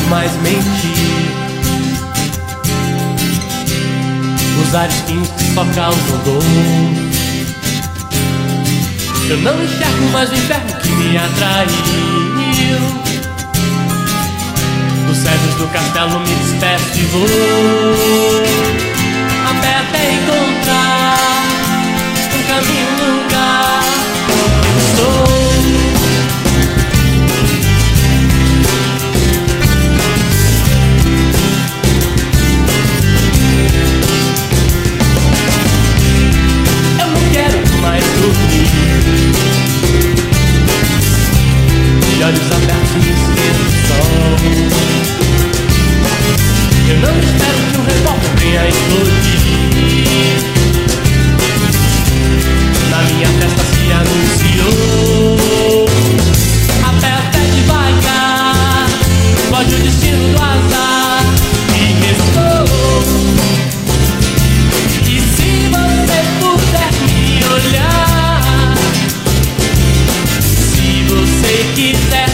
mais mentir. Usar instintos só causam dor. Eu não enxergo mais o inferno que me atraiu. Dos cedros do castelo me despeço e vou a pé até encontrar um caminho no lugar onde eu estou. Mais dormir, de olhos abertos me esqueço do sol. Eu não espero que o revólver venha explodir. Na minha festa se anunciou a pé até devagar, pode o destino do azar e restou. E se você puder me olhar, se você quiser